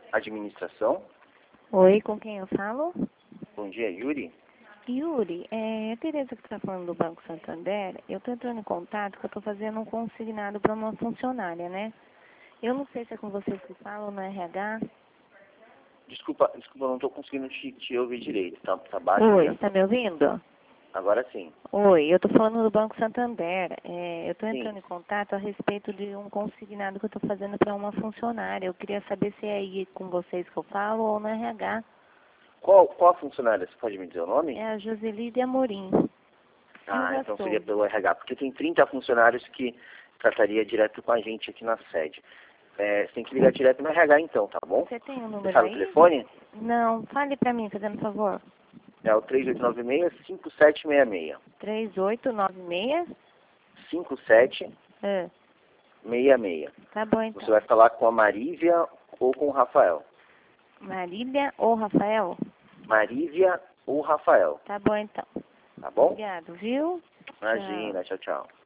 Administração. Oi, com quem eu falo? Bom dia, Yuri. Yuri, é a Tereza que está falando do Banco Santander. Eu estou entrando em contato porque eu estou fazendo um consignado para uma funcionária, né? Eu não sei se é com vocês que falam no RH. Desculpa, eu não estou conseguindo te ouvir direito. Tá baixo? Oi, Né? está me ouvindo? Agora sim. Oi, eu estou falando do Banco Santander. Eu estou Sim. entrando em contato a respeito de um consignado que eu estou fazendo para uma funcionária. Eu queria saber se é aí com vocês que eu falo ou no RH. Qual a funcionária? Você pode me dizer o nome? É a Joselide Amorim. Ah, Silva então seria Souza. pelo RH, porque tem 30 funcionários que trataria direto com a gente aqui na sede. Você tem que ligar direto no RH então, tá bom? Você tem um Você número sabe o aí? telefone? Não, fale para mim, fazendo favor. É o 3896-5766. 3896? 5766. Tá bom, Você então. vai falar com a Marívia ou com o Rafael. Marília ou Rafael? Marívia ou Rafael, Tá bom, então. tá bom? Obrigado, viu? Imagina, tchau, tchau.